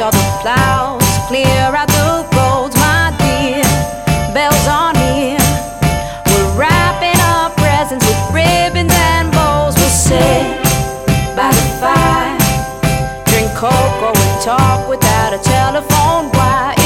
saw the plows clear out the roads, my dear. Bells on here, we're wrapping up presents with ribbons and bows. We'll sit by the fire, drink cocoa and talk without a telephone wire.